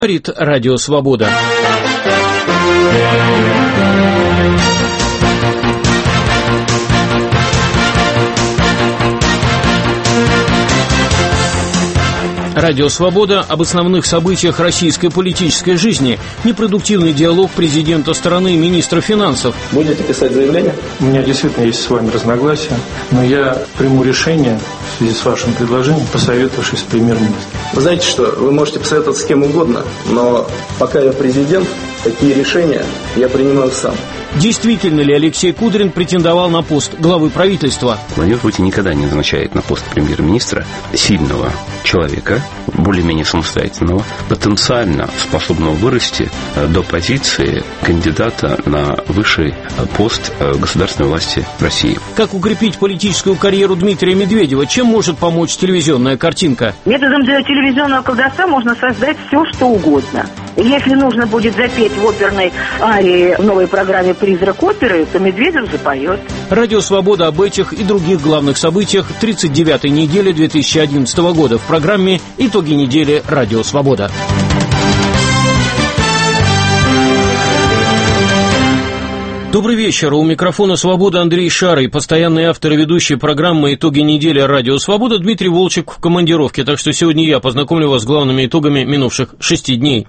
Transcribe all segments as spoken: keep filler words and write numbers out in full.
Говорит Радио Свобода. Радио «Свобода» об основных событиях российской политической жизни. Непродуктивный диалог президента страны и министра финансов. Будете писать заявление? У меня действительно есть с вами разногласия, но я приму решение в связи с вашим предложением, посоветовавшись с премьер-министром. Вы знаете что, вы можете посоветоваться с кем угодно, но пока я президент, такие решения я принимаю сам. Действительно ли Алексей Кудрин претендовал на пост главы правительства? Владимир Путин никогда не назначает на пост премьер-министра сильного человека, более-менее самостоятельного, потенциально способного вырасти до позиции кандидата на высший пост государственной власти России. Как укрепить политическую карьеру Дмитрия Медведева? Чем может помочь телевизионная картинка? Методом телевизионного колдовства можно создать все, что угодно. Если нужно будет запеть в оперной арии в новой программе «Призрак оперы», то Медведев запоет. Радио «Свобода» об этих и других главных событиях тридцать девятой недели две тысячи одиннадцатого года в программе «Итоги недели. Радио Свобода». Добрый вечер. У микрофона «Свобода» Андрей Шарый, постоянный автор и ведущий программы «Итоги недели. Радио Свобода» Дмитрий Волчек в командировке. Так что сегодня я познакомлю вас с главными итогами минувших шести дней.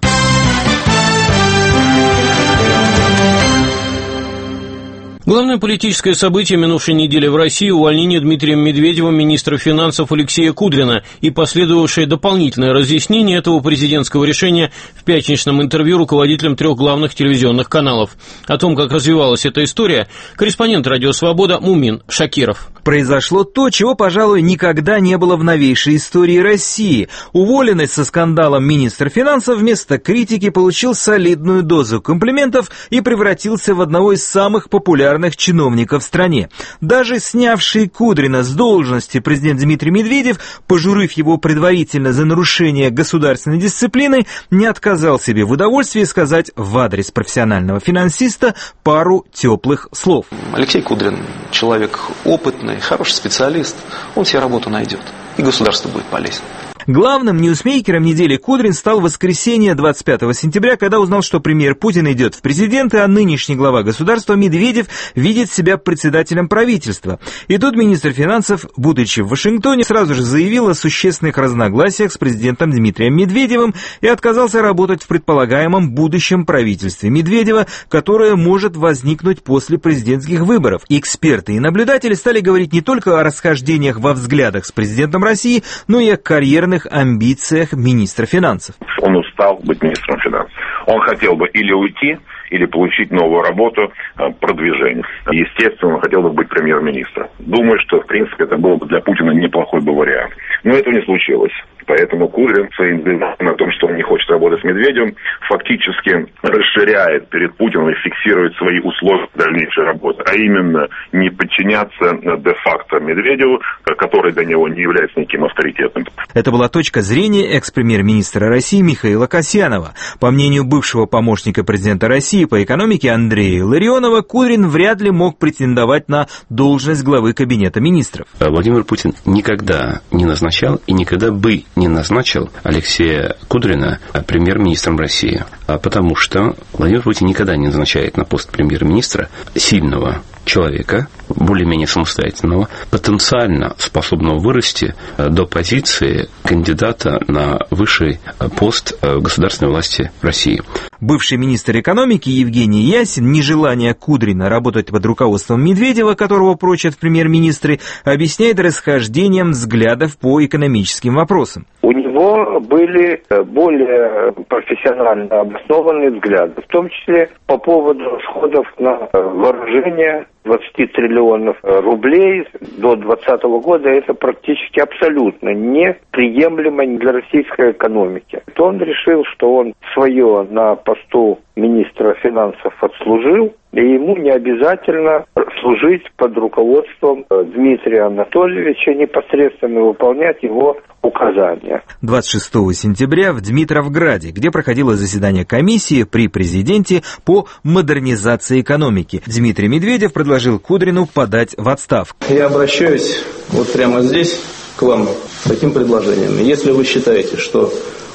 Главное политическое событие минувшей недели в России – увольнение Дмитрием Медведевым министра финансов Алексея Кудрина и последовавшее дополнительное разъяснение этого президентского решения в пятничном интервью руководителям трех главных телевизионных каналов. О том, как развивалась эта история, корреспондент «Радио Свобода» Мумин Шакиров. Произошло то, чего, пожалуй, никогда не было в новейшей истории России. Уволенный со скандалом министр финансов вместо критики получил солидную дозу комплиментов и превратился в одного из самых популярных чиновников в стране. Даже снявший Кудрина с должности президент Дмитрий Медведев, пожурив его предварительно за нарушение государственной дисциплины, не отказал себе в удовольствии сказать в адрес профессионального финансиста пару теплых слов. Алексей Кудрин человек опытный, хороший специалист, он себе работу найдет, и государство будет полезен. Главным ньюсмейкером недели Кудрин стал в воскресенье двадцать пятого сентября, когда узнал, что премьер Путин идет в президенты, а нынешний глава государства Медведев видит себя председателем правительства. И тут министр финансов, будучи в Вашингтоне, сразу же заявил о существенных разногласиях с президентом Дмитрием Медведевым и отказался работать в предполагаемом будущем правительстве Медведева, которое может возникнуть после президентских выборов. Эксперты и наблюдатели стали говорить не только о расхождениях во взглядах с президентом России, но и о карьерных амбициях министра финансов. Он устал быть министром финансов. Он хотел бы или уйти, или получить новую работу, продвижение. Естественно, он хотел бы быть премьер-министром. Думаю, что, в принципе, это был бы для Путина неплохой бы вариант. Но этого не случилось. Поэтому Кудрин своим заявлением о том, что он не хочет работать с Медведевым, фактически расширяет перед Путиным и фиксирует свои условия дальнейшей работы. А именно, не подчиняться де-факто Медведеву, который для него не является никаким авторитетом. Это была точка зрения экс-премьер-министра России Михаила Касьянова. По мнению бывшего помощника президента России по экономике Андрея Илларионова, Кудрин вряд ли мог претендовать на должность главы кабинета министров. Владимир Путин никогда не назначал и никогда бы не назначил Алексея Кудрина премьер-министром России, потому что Владимир Путин никогда не назначает на пост премьер-министра сильного человека, более-менее самостоятельного, потенциально способного вырасти до позиции кандидата на высший пост государственной власти России. Бывший министр экономики Евгений Ясин нежелание Кудрина работать под руководством Медведева, которого прочат в премьер-министры, объясняет расхождением взглядов по экономическим вопросам. У него были более профессионально обоснованные взгляды, в том числе по поводу расходов на вооружение двадцать триллионов рублей до двадцатого года. Это практически абсолютно неприемлемо для российской экономики. Он решил, что он свое на посту министра финансов отслужил, и ему не обязательно служить под руководством Дмитрия Анатольевича, непосредственно выполнять его указания. двадцать шестого сентября в Дмитровграде, где проходило заседание комиссии при президенте по модернизации экономики, Дмитрий Медведев предложил Кудрину подать в отставку. Я обращаюсь вот прямо здесь к вам с таким предложением. Если вы считаете, что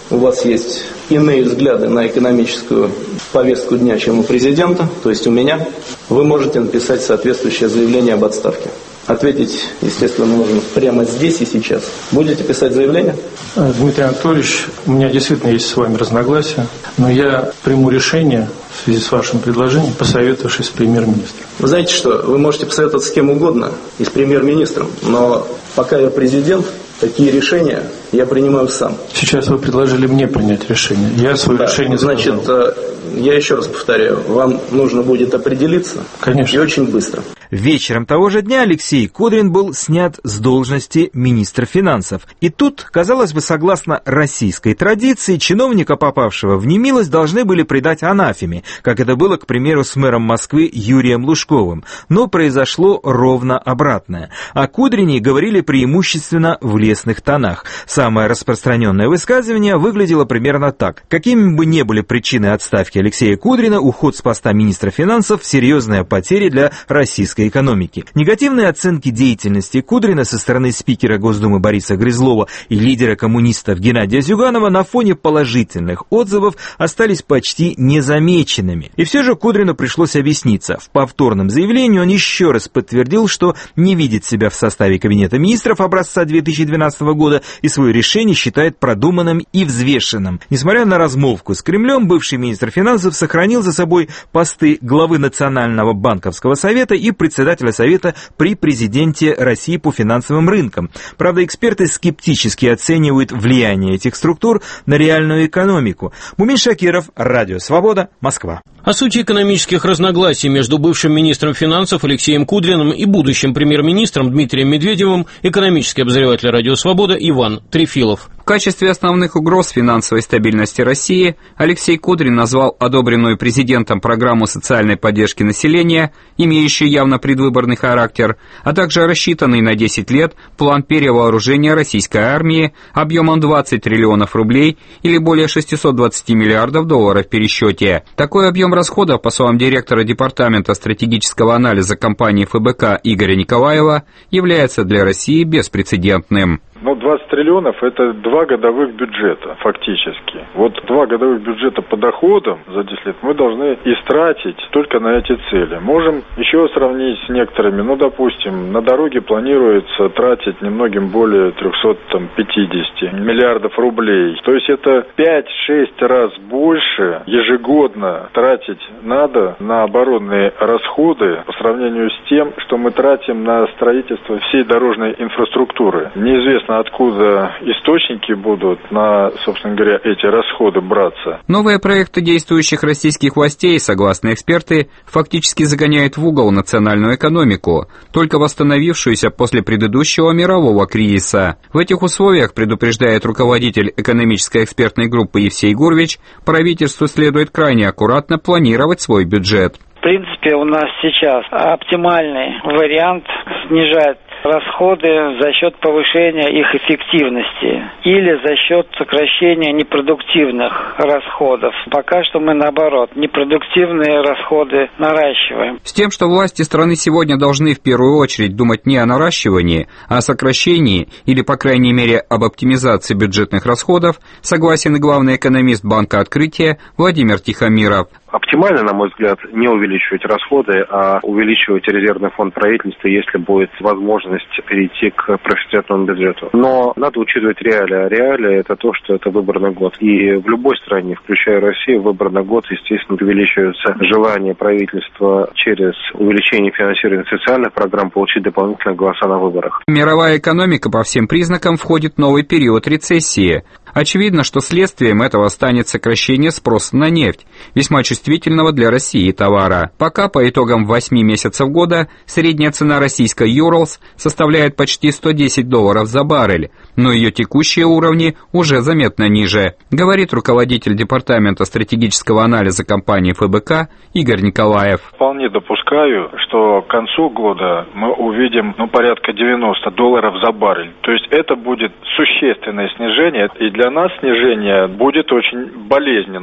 у вас есть иные взгляды на экономическую повестку дня, чем у президента, то есть у меня, вы можете написать соответствующее заявление об отставке. Ответить, естественно, нужно прямо здесь и сейчас. Будете писать заявление? Дмитрий Анатольевич, у меня действительно есть с вами разногласия, но я приму решение в связи с вашим предложением, посоветовавшись с премьер-министром. Вы знаете что, вы можете посоветоваться с кем угодно, и с премьер-министром, но пока я президент, такие решения я принимаю сам. Сейчас вы предложили мне принять решение. Я свое да, решение значит, сказал. Я еще раз повторяю, вам нужно будет определиться. Конечно. И очень быстро. Вечером того же дня Алексей Кудрин был снят с должности министра финансов. И тут, казалось бы, согласно российской традиции, чиновника, попавшего в немилость, должны были предать анафеме, как это было, к примеру, с мэром Москвы Юрием Лужковым. Но произошло ровно обратное. О Кудрине говорили преимущественно в лестных тонах. Самое распространенное высказывание выглядело примерно так. Какими бы ни были причины отставки Алексея Кудрина, уход с поста министра финансов – серьезная потеря для российской экономики. Негативные оценки деятельности Кудрина со стороны спикера Госдумы Бориса Грызлова и лидера коммунистов Геннадия Зюганова на фоне положительных отзывов остались почти незамеченными. И все же Кудрину пришлось объясниться. В повторном заявлении он еще раз подтвердил, что не видит себя в составе Кабинета министров образца две тысячи двенадцатого года и свое решение считает продуманным и взвешенным. Несмотря на размолвку с Кремлем, бывший министр финансов сохранил за собой посты главы Национального банковского совета и председателя совета при президенте России по финансовым рынкам. Правда, эксперты скептически оценивают влияние этих структур на реальную экономику. Мумин Шакиров, Радио Свобода, Москва. О сути экономических разногласий между бывшим министром финансов Алексеем Кудриным и будущим премьер-министром Дмитрием Медведевым экономический обозреватель Радио Свобода Иван Трефилов. В качестве основных угроз финансовой стабильности России Алексей Кудрин назвал одобренную президентом программу социальной поддержки населения, имеющую явно предвыборный характер, а также рассчитанный на десять лет план перевооружения российской армии объемом двадцать триллионов рублей или более шестьсот двадцать миллиардов долларов в пересчете. Такой объем расходов, по словам директора департамента стратегического анализа компании эф бэ ка Игоря Николаева, является для России беспрецедентным. Но двадцать триллионов – это два годовых бюджета, фактически. Вот два годовых бюджета по доходам за десять лет мы должны истратить только на эти цели. Можем еще сравнить с некоторыми. Ну, допустим, на дороге планируется тратить немногим более триста пятьдесят миллиардов рублей. То есть это пять-шесть раз больше ежегодно тратить надо на оборонные расходы по сравнению с тем, что мы тратим на строительство всей дорожной инфраструктуры. Неизвестно, откуда источники будут на, собственно говоря, эти расходы браться. Новые проекты действующих российских властей, согласно эксперты, фактически загоняют в угол национальную экономику, только восстановившуюся после предыдущего мирового кризиса. В этих условиях, предупреждает руководитель экономической экспертной группы Евсей Гурвич, правительству следует крайне аккуратно планировать свой бюджет. В принципе, у нас сейчас оптимальный вариант снижать расходы за счет повышения их эффективности или за счет сокращения непродуктивных расходов. Пока что мы, наоборот, непродуктивные расходы наращиваем. С тем, что власти страны сегодня должны в первую очередь думать не о наращивании, а о сокращении или, по крайней мере, об оптимизации бюджетных расходов, согласен и главный экономист Банка Открытия Владимир Тихомиров. Оптимально, на мой взгляд, не увеличивать расходы, а увеличивать резервный фонд правительства, если будет возможность перейти к профицитному бюджету. Но надо учитывать реалии. Реалии – это то, что это выборный год. И в любой стране, включая Россию, выборный год, естественно, увеличивается желание правительства через увеличение финансирования социальных программ получить дополнительные голоса на выборах. Мировая экономика по всем признакам входит в новый период рецессии. Очевидно, что следствием этого станет сокращение спроса на нефть, весьма чувствительного для России товара. Пока по итогам восьми месяцев года средняя цена российской Urals составляет почти сто десять долларов за баррель, но ее текущие уровни уже заметно ниже, говорит руководитель департамента стратегического анализа компании эф бэ ка Игорь Николаев. Вполне допускаю, что к концу года мы увидим ну, порядка девяносто долларов за баррель. То есть это будет существенное снижение, и для нас снижение будет очень болезненно.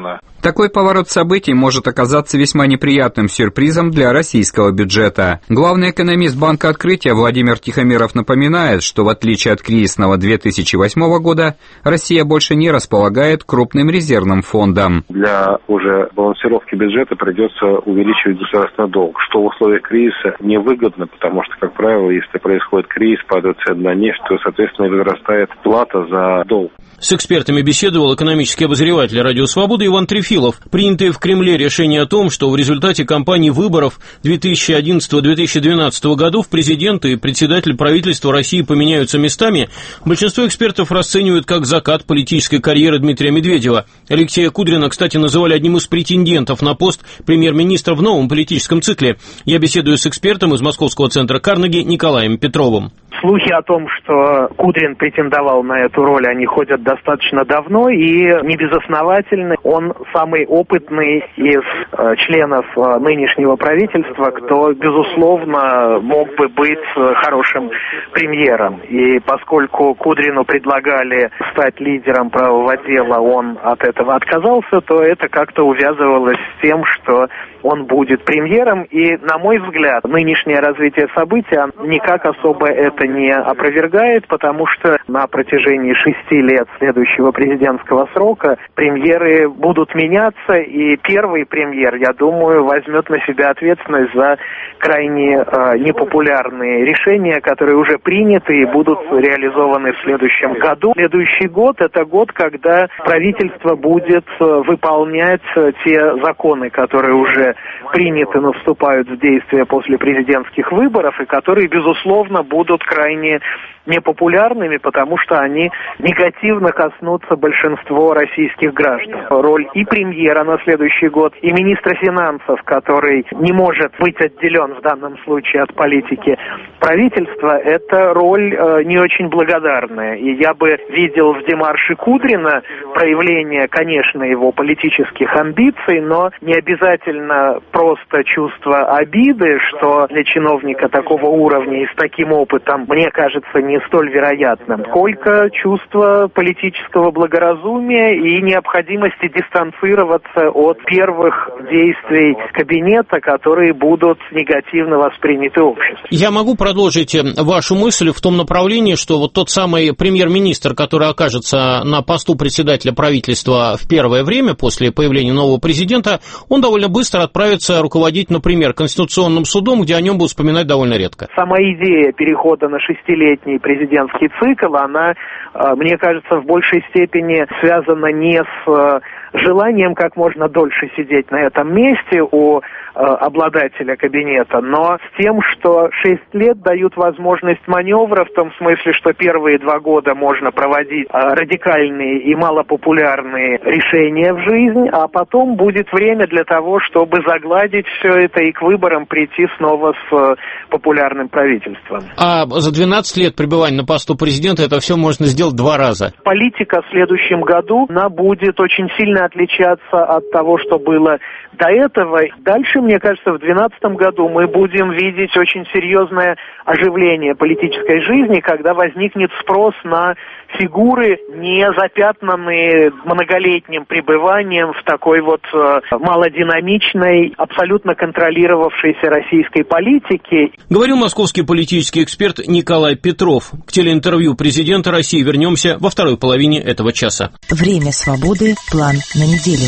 Такой поворот событий может оказаться весьма неприятным сюрпризом для российского бюджета. Главный экономист Банка Открытия Владимир Тихомиров напоминает, что в отличие от кризисного две тысячи восьмого года, Россия больше не располагает крупным резервным фондом. Для уже балансировки бюджета придется увеличивать государственный долг, что в условиях кризиса невыгодно, потому что, как правило, если происходит кризис, падает цена на нефть, то, соответственно, возрастает плата за долг. С экспертами беседовал экономический обозреватель «Радио Свобода» Иван Трефилов. Принятое в Кремле решение о том, что в результате кампании выборов две тысячи одиннадцатого — две тысячи двенадцатого годов президент и председатель правительства России поменяются местами, большинство экспертов расценивают как закат политической карьеры Дмитрия Медведева. Алексея Кудрина, кстати, называли одним из претендентов на пост премьер-министра в новом политическом цикле. Я беседую с экспертом из московского центра Карнеги Николаем Петровым. Слухи о том, что Кудрин претендовал на эту роль, они ходят достаточно давно и не безосновательны. Он самый опытный из э, членов э, нынешнего правительства, кто, безусловно, мог бы быть э, хорошим премьером. И поскольку Кудрину предлагали стать лидером правого дела, он от этого отказался, то это как-то увязывалось с тем, что он будет премьером. И, на мой взгляд, нынешнее развитие событий никак особо это не опровергает, потому что на протяжении шести лет следующего президентского срока премьеры будут меняться, и первый премьер, я думаю, возьмет на себя ответственность за крайне э, непопулярные решения, которые уже приняты и будут реализованы в следующем году. Следующий год – это год, когда правительство будет выполнять те законы, которые уже приняты, но вступают в действие после президентских выборов, и которые, безусловно, будут крайне непопулярными, потому что они негативно коснутся большинства российских граждан. Роль и премьера на следующий год, и министра финансов, который не может быть отделен в данном случае от политики правительства, это роль э, не очень благодарная. И я бы видел в демарше Кудрина проявление, конечно, его политических амбиций, но не обязательно просто чувство обиды, что для чиновника такого уровня и с таким опытом, мне кажется, не столь вероятным, сколько чувство политического благоразумия и необходимости дистанцироваться от первых действий кабинета, которые будут негативно восприняты обществом. Я могу продолжить вашу мысль в том направлении, что вот тот самый премьер-министр, который окажется на посту председателя правительства в первое время после появления нового президента, он довольно быстро отправится руководить, например, Конституционным судом, где о нем будут вспоминать довольно редко. Сама идея перехода на шестилетний президентский цикл, она, мне кажется, в большей степени связана не с желанием как можно дольше сидеть на этом месте у обладателя кабинета, но с тем, что шесть лет дают возможность маневра, в том смысле, что первые два года можно проводить радикальные и малопопулярные решения в жизнь, а потом будет время для того, чтобы загладить все это и к выборам прийти снова с популярным правительством. А за двенадцать лет пребывания на посту президента это все можно сделать два раза. Политика в следующем году, она будет очень сильно отличаться от того, что было до этого. Дальше, мне кажется, в две тысячи двенадцатом году мы будем видеть очень серьезное оживление политической жизни, когда возникнет спрос на фигуры, не запятнанные многолетним пребыванием в такой вот э, малодинамичной, абсолютно контролировавшейся российской политике. Говорил московский политический эксперт Николай Петров. К телеинтервью президента России вернемся во второй половине этого часа. Время свободы. План на неделю.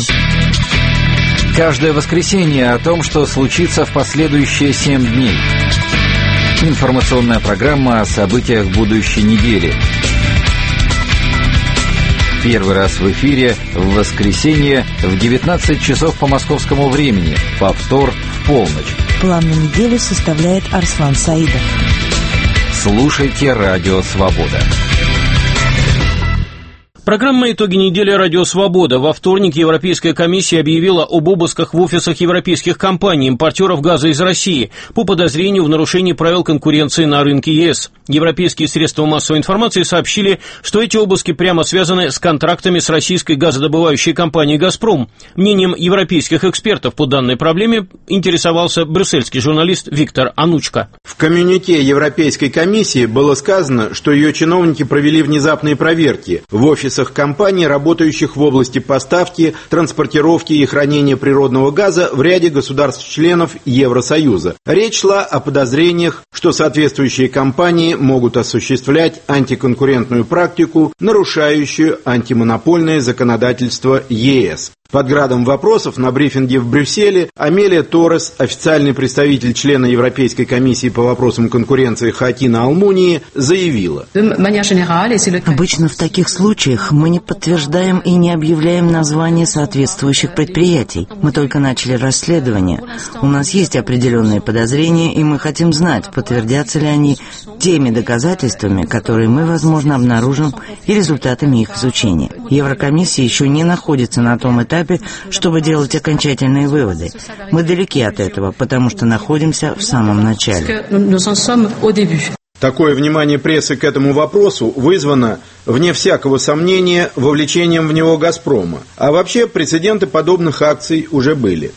Каждое воскресенье о том, что случится в последующие семь дней. Информационная программа о событиях будущей недели. Первый раз в эфире в воскресенье в девятнадцать часов по московскому времени. Повтор в полночь. План на неделю составляет Арслан Саидов. Слушайте «Радио Свобода». Программа «Итоги недели. Радио Свобода». Во вторник Европейская комиссия объявила об обысках в офисах европейских компаний, импортеров газа из России, по подозрению в нарушении правил конкуренции на рынке ЕС. Европейские средства массовой информации сообщили, что эти обыски прямо связаны с контрактами с российской газодобывающей компанией «Газпром». Мнением европейских экспертов по данной проблеме интересовался брюссельский журналист Виктор Анучко. В коммюнике Европейской комиссии было сказано, что ее чиновники провели внезапные проверки в офисах интересах компаний, работающих в области поставки, транспортировки и хранения природного газа в ряде государств-членов Евросоюза. Речь шла о подозрениях, что соответствующие компании могут осуществлять антиконкурентную практику, нарушающую антимонопольное законодательство ЕС. Под градом вопросов на брифинге в Брюсселе Амелия Торрес, официальный представитель члена Европейской комиссии по вопросам конкуренции Хакина Алмунии, заявила: обычно в таких случаях мы не подтверждаем и не объявляем название соответствующих предприятий. Мы только начали расследование. У нас есть определенные подозрения, и мы хотим знать, подтвердятся ли они теми доказательствами, которые мы, возможно, обнаружим, и результатами их изучения. Еврокомиссия еще не находится на том этапе, чтобы делать окончательные выводы. Мы далеки от этого, потому что находимся в самом начале. Такое внимание прессы к этому вопросу вызвано, вне всякого сомнения, вовлечением в него «Газпрома». А вообще, прецеденты подобных акций уже были.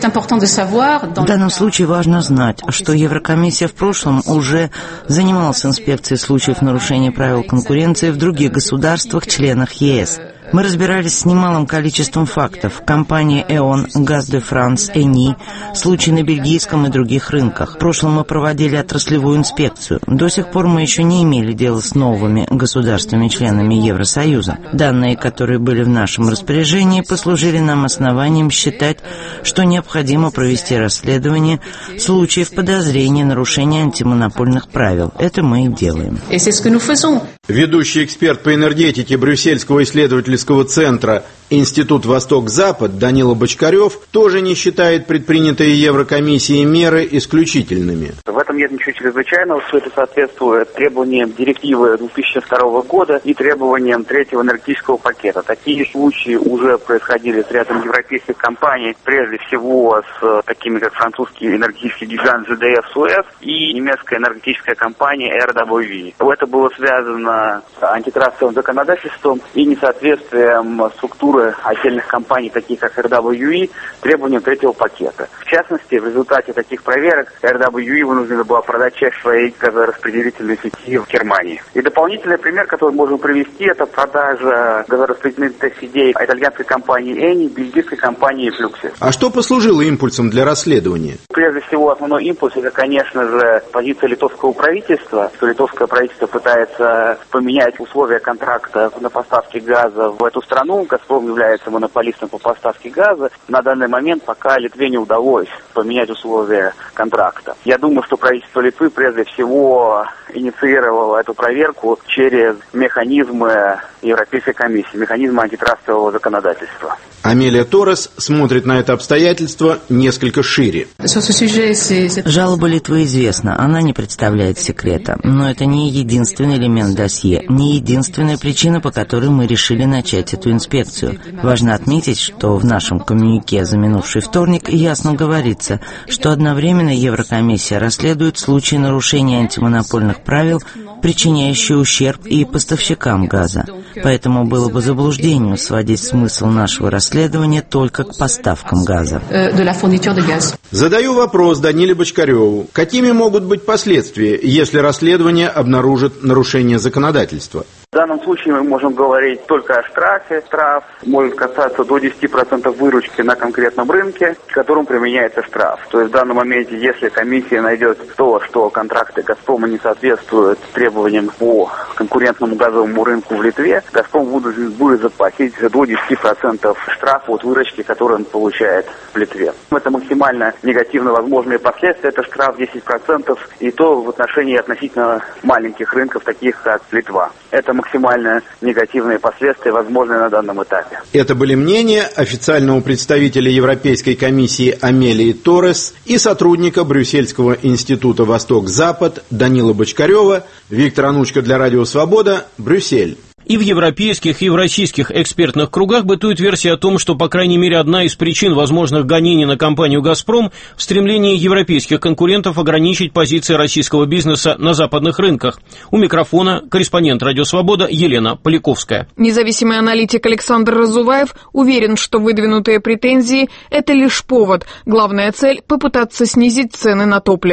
В данном случае важно знать, что Еврокомиссия в прошлом уже занималась инспекцией случаев нарушения правил конкуренции в других государствах, членах ЕС. Мы разбирались с немалым количеством фактов. Компании «Эон», «Газ де Франс», «Эни», случаи на бельгийском и других рынках. В прошлом мы проводили отраслевую инспекцию. До сих пор мы еще не имели дела с новыми государствами-членами Евросоюза. Данные, которые были в нашем распоряжении, послужили нам основанием считать, что необходимо провести расследование случаев подозрения нарушения антимонопольных правил. Это мы и делаем. Ведущий эксперт по энергетике Брюссельского исследовательского центра Институт Восток-Запад Данила Бочкарев тоже не считает предпринятые Еврокомиссией меры исключительными. В этом нет ничего чрезвычайного, все это соответствует требованиям директивы две тысячи второго года и требованиям третьего энергетического пакета. Такие случаи уже происходили с рядом европейских компаний, прежде всего с такими, как французский энергетический гигант джи ди эф Suez и немецкая энергетическая компания эр дабл ю и. Это было связано с антитрастовым законодательством и несоответствием структуры отдельных компаний, таких как эр дабл ю и, требованиям третьего пакета. В частности, в результате таких проверок эр дабл ю и вынуждена была продать часть своей газораспределительной сети в Германии. И дополнительный пример, который можем привести, это продажа газораспределительных сетей итальянской компании Эни, бельгийской компании Fluxys. А что послужило импульсом для расследования? Прежде всего, основной импульс — это, конечно же, позиция литовского правительства, что литовское правительство пытается поменять условия контракта на поставки газа в эту страну. «Газпром» является монополистом по поставке газа. На данный момент пока Литве не удалось поменять условия контракта. Я думаю, что правительство Литвы прежде всего инициировало эту проверку через механизмы Европейской комиссии, механизмы антитрастового законодательства. Амелия Торрес смотрит на это обстоятельство несколько шире. Жалоба Литвы известна, она не представляет секрета. Но это не единственный элемент досье, не единственная причина, по которой мы решили начать эту инспекцию. Важно отметить, что в нашем коммюнике за минувший вторник ясно говорится, что одновременно Еврокомиссия расследует случаи нарушения антимонопольных правил, причиняющие ущерб и поставщикам газа. Поэтому было бы заблуждением сводить смысл нашего расследования только к поставкам газа. Задаю вопрос Даниле Бочкареву. Какими могут быть последствия, если расследование обнаружит нарушение законодательства? В данном случае мы можем говорить только о штрафе. Штраф может касаться до десяти процентов выручки на конкретном рынке, к которому применяется штраф. То есть в данном моменте, если комиссия найдет то, что контракты «Газпрома» не соответствуют требованиям по конкурентному газовому рынку в Литве, «Газпром» будет, будет заплатить до десяти процентов штрафа от выручки, которую он получает в Литве. Это максимально негативно возможные последствия. Это штраф десять процентов, и то в отношении относительно маленьких рынков, таких как Литва. Это максимально негативные последствия, возможные на данном этапе. Это были мнения официального представителя Европейской комиссии Амелии Торрес и сотрудника Брюссельского института «Восток-Запад» Данила Бочкарева. Виктор Анучко для Радио Свобода, Брюссель. И в европейских, и в российских экспертных кругах бытует версия о том, что, по крайней мере, одна из причин возможных гонений на компанию «Газпром» в стремлении европейских конкурентов ограничить позиции российского бизнеса на западных рынках. У микрофона корреспондент «Радио Свобода» Елена Поляковская. Независимый аналитик Александр Разуваев уверен, что выдвинутые претензии – это лишь повод. Главная цель – попытаться снизить цены на топливо.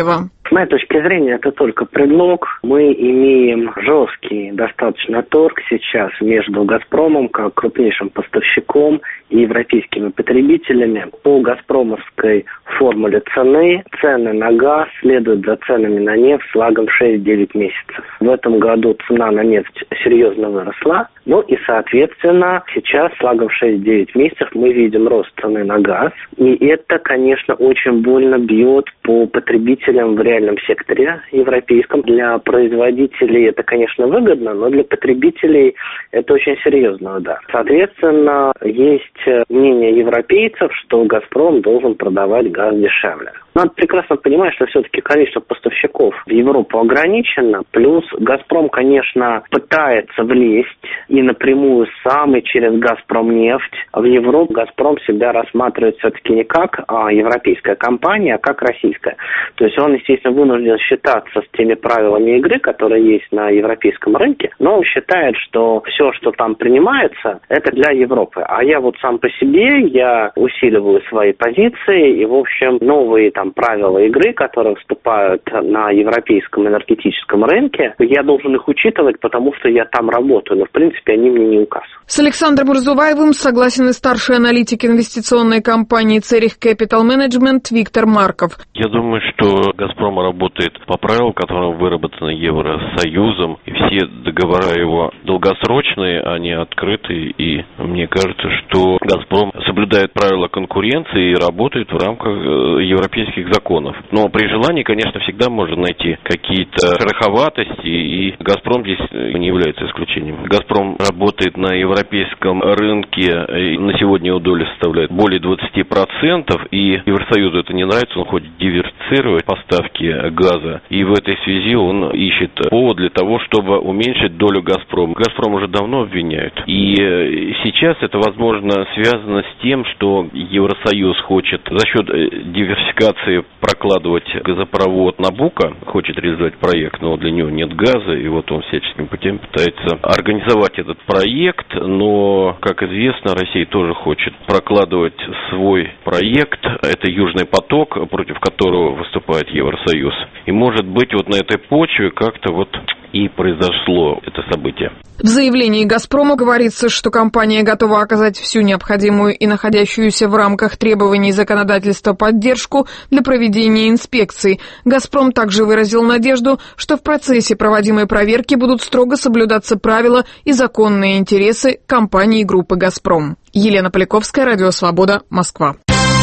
С моей точки зрения, это только предлог. Мы имеем жесткий достаточно торг сейчас между «Газпромом» как крупнейшим поставщиком и европейскими потребителями. По «Газпромовской» формуле цены цены на газ следуют за ценами на нефть с лагом шесть-девять месяцев. В этом году цена на нефть серьезно выросла. Ну и, соответственно, сейчас с лагом шесть-девять месяцев мы видим рост цены на газ. И это, конечно, очень больно бьет по потребителям в реальном секторе европейском. Для производителей это, конечно, выгодно, но для потребителей это очень серьезный удар. Соответственно, есть мнение европейцев, что «Газпром» должен продавать газ дешевле. Надо прекрасно понимать, что все-таки количество поставщиков в Европу ограничено. Плюс «Газпром», конечно, пытается влезть и напрямую сам, и через «Газпромнефть». В Европу «Газпром» себя рассматривает все-таки не как а, европейская компания, а как российская. То есть он, естественно, вынужден считаться с теми правилами игры, которые есть на европейском рынке, но он считает, что все, что там принимается, это для Европы. А я вот сам по себе, я усиливаю свои позиции, и, в общем, новые там правила игры, которые вступают на европейском энергетическом рынке, я должен их учитывать, потому что я там работаю, но, в принципе, они мне не указ. С Александром Разуваевым согласен и старший аналитик инвестиционной компании Zurich Capital Management Виктор Марков. Я думаю, что «Газпром» работает по правилам, которые выработаны Евросоюзом, и все договора его долгосрочные, они открытые, и мне кажется, что «Газпром» соблюдает правила конкуренции и работает в рамках европейских законов. Но при желании, конечно, всегда можно найти какие-то шероховатости, и «Газпром» здесь не является исключением. «Газпром» работает на европейском рынке, и на сегодня его доля составляет более двадцать процентов, и Евросоюзу это не нравится, он хочет диверсифицировать поставки газа, и в этой связи он ищет повод для того, чтобы уменьшить долю «Газпрома». «Газпром» уже давно обвиняют, и сейчас это, возможно, связано с тем, что Евросоюз хочет за счет диверсификации прокладывать газопровод «Набуко», хочет реализовать проект, но для него нет газа, и вот он всяческим путем пытается организовать этот проект, но, как известно, Россия тоже хочет прокладывать свой проект, это «Южный поток», против которого выступает Евросоюз. И, может быть, вот на этой почве как-то вот и произошло это событие. В заявлении «Газпрома» говорится, что компания готова оказать всю необходимую и находящуюся в рамках требований законодательства поддержку для проведения инспекций. «Газпром» также выразил надежду, что в процессе проводимой проверки будут строго соблюдаться правила и законные интересы компании группы «Газпром». Елена Поляковская, Радио Свобода, Москва.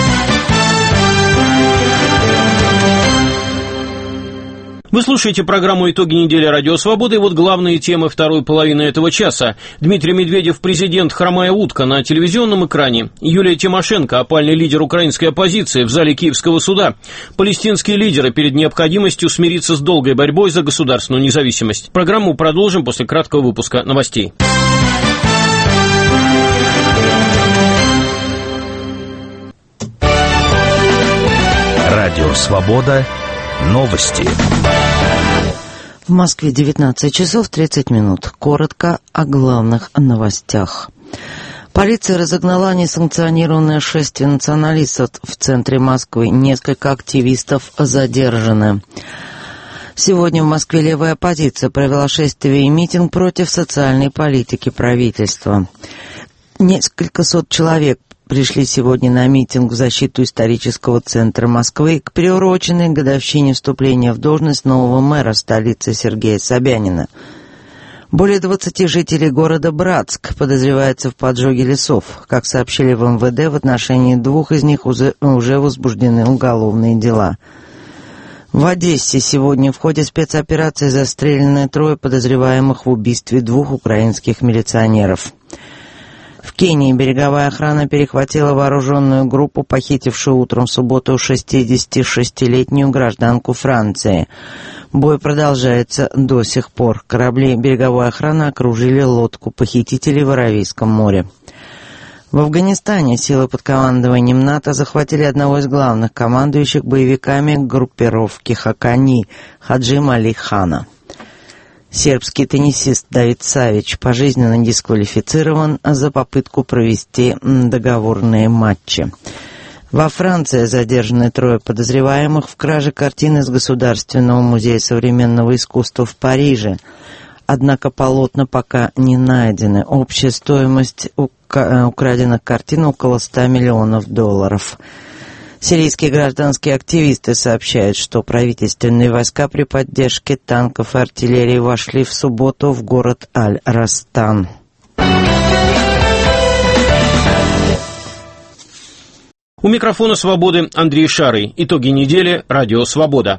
Вы слушаете программу «Итоги недели. Радио Свободы». И вот главные темы второй половины этого часа. Дмитрий Медведев, президент, хромая утка на телевизионном экране. Юлия Тимошенко, опальный лидер украинской оппозиции в зале Киевского суда. Палестинские лидеры перед необходимостью смириться с долгой борьбой за государственную независимость. Программу продолжим после краткого выпуска новостей. Радио Свобода. Новости. В Москве девятнадцать часов тридцать минут. Коротко о главных новостях. Полиция разогнала несанкционированное шествие националистов в центре Москвы. Несколько активистов задержаны. Сегодня в Москве левая оппозиция провела шествие и митинг против социальной политики правительства. Несколько сот человек пришли сегодня на митинг в защиту исторического центра Москвы к приуроченной годовщине вступления в должность нового мэра столицы Сергея Собянина. Более двадцати жителей города Братск подозреваются в поджоге лесов. Как сообщили в эм вэ дэ, в отношении двух из них уже возбуждены уголовные дела. В Одессе сегодня в ходе спецоперации застрелены трое подозреваемых в убийстве двух украинских милиционеров. В Кении береговая охрана перехватила вооруженную группу, похитившую утром в субботу шестидесятишестилетнюю гражданку Франции. Бой продолжается до сих пор. Корабли береговой охраны окружили лодку похитителей в Аравийском море. В Афганистане силы под командованием НАТО захватили одного из главных командующих боевиками группировки Хакани Хаджима Али Хана. Сербский теннисист Давид Савич пожизненно дисквалифицирован за попытку провести договорные матчи. Во Франции задержаны трое подозреваемых в краже картины из Государственного музея современного искусства в Париже. Однако полотна пока не найдены. Общая стоимость украденных картин около ста миллионов долларов. Сирийские гражданские активисты сообщают, что правительственные войска при поддержке танков и артиллерии вошли в субботу в город Аль-Растан. У микрофона «Свободы» Андрей Шарый. Итоги недели. Радио «Свобода».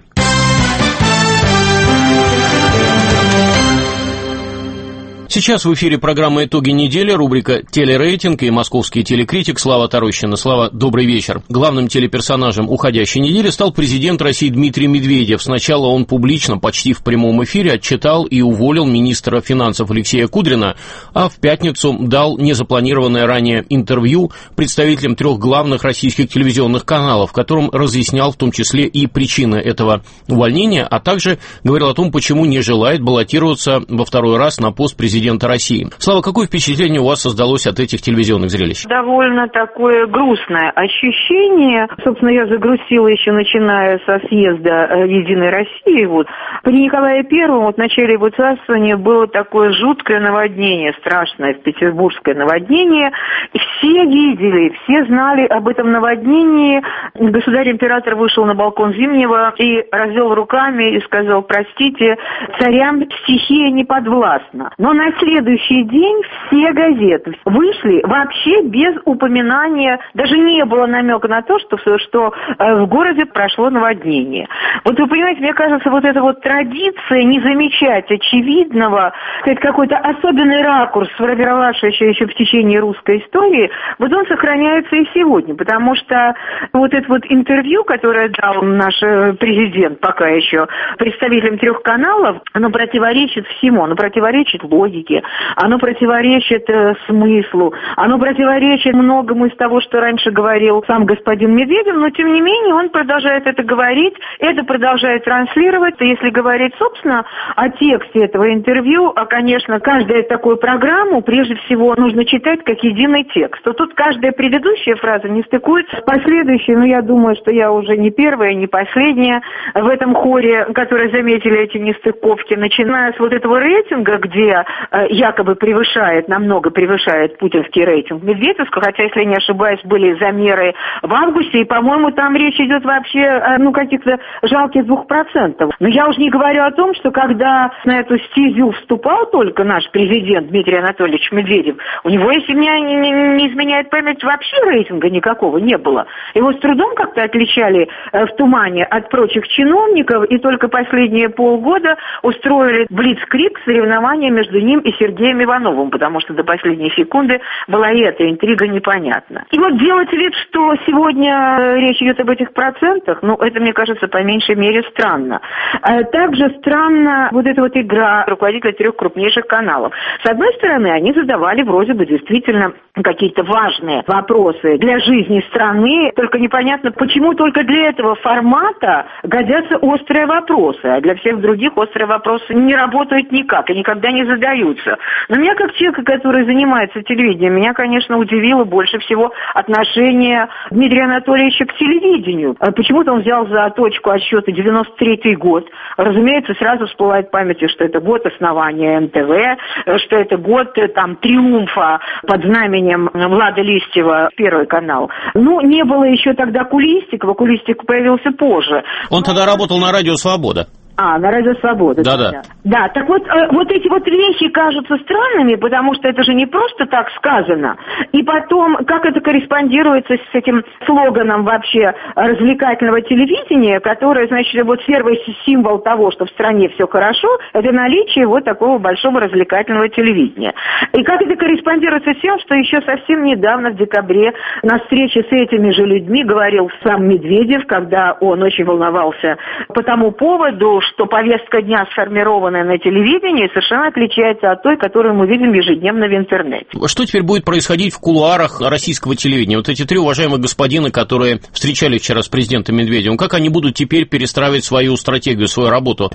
Сейчас в эфире программа «Итоги недели», рубрика «Телерейтинг» и московский телекритик Слава Тарощина. Слава, добрый вечер. Главным телеперсонажем уходящей недели стал президент России Дмитрий Медведев. Сначала он публично, почти в прямом эфире, отчитал и уволил министра финансов Алексея Кудрина, а в пятницу дал незапланированное ранее интервью представителям трех главных российских телевизионных каналов, в котором разъяснял в том числе и причины этого увольнения, а также говорил о том, почему не желает баллотироваться во второй раз на пост президента России. Слава, какое впечатление у вас создалось от этих телевизионных зрелищ? Довольно такое грустное ощущение. Собственно, я загрустила еще начиная со съезда Единой России. Вот. При Николае Первом, вот в начале его царствования, было такое жуткое наводнение, страшное петербургское наводнение. И все видели, все знали об этом наводнении. Государь-император вышел на балкон Зимнего и развел руками и сказал: простите, царям стихия не подвластна. Но на следующий день все газеты вышли вообще без упоминания, даже не было намека на то, что, что в городе прошло наводнение. Вот вы понимаете, мне кажется, вот эта вот традиция не замечать очевидного, сказать, какой-то особенный ракурс, сформировавшийся еще в течение русской истории, вот он сохраняется и сегодня, потому что вот это вот интервью, которое дал наш президент пока еще представителям трех каналов, оно противоречит всему, оно противоречит логике, оно противоречит э, смыслу, оно противоречит многому из того, что раньше говорил сам господин Медведев, но тем не менее он продолжает это говорить, это продолжает транслировать. И если говорить, собственно, о тексте этого интервью, а, конечно, каждую такую программу прежде всего нужно читать как единый текст. То тут каждая предыдущая фраза не стыкуется с последующей, но я думаю, что я уже не первая, не последняя в этом хоре, которые заметили эти нестыковки, начиная с вот этого рейтинга, где якобы превышает, намного превышает путинский рейтинг Медведевского, хотя, если я не ошибаюсь, были замеры в августе, и, по-моему, там речь идет вообще о ну, каких-то жалких двух процентов. Но я уже не говорю о том, что когда на эту стезю вступал только наш президент Дмитрий Анатольевич Медведев, у него, если меня не, не, не изменяет память, вообще рейтинга никакого не было. Его с трудом как-то отличали э, в тумане от прочих чиновников, и только последние полгода устроили блицкриг, соревнования между ним и Сергеем Ивановым, потому что до последней секунды была и эта интрига непонятна. И вот делать вид, что сегодня речь идет об этих процентах, ну, это, мне кажется, по меньшей мере странно. Также странно вот эта вот игра руководителя трех крупнейших каналов. С одной стороны, они задавали вроде бы действительно какие-то важные вопросы для жизни страны, только непонятно, почему только для этого формата годятся острые вопросы, а для всех других острые вопросы не работают никак и никогда не задаются. Но меня, как человека, который занимается телевидением, меня, конечно, удивило больше всего отношение Дмитрия Анатольевича к телевидению. Почему-то он взял за точку отсчета девяносто третий год. Разумеется, сразу всплывает в памяти, что это год основания эн тэ вэ, что это год там триумфа под знаменем Влада Листьева, Первый канал. Ну, не было еще тогда Кулистикова, Кулистиков появился позже. Он тогда работал на радио «Свобода». А, на Радио Свобода. Да, да. Да, так вот, э, вот эти вот вещи кажутся странными, потому что это же не просто так сказано. И потом, как это корреспондируется с этим слоганом вообще развлекательного телевидения, которое, значит, вот первый символ того, что в стране все хорошо, это наличие вот такого большого развлекательного телевидения. И как это корреспондируется с тем, что еще совсем недавно, в декабре, на встрече с этими же людьми говорил сам Медведев, когда он очень волновался по тому поводу, что повестка дня, сформированная на телевидении, совершенно отличается от той, которую мы видим ежедневно в интернете. Что теперь будет происходить в кулуарах российского телевидения? Вот эти три уважаемых господина, которые встречались вчера с президентом Медведевым, как они будут теперь перестраивать свою стратегию, свою работу?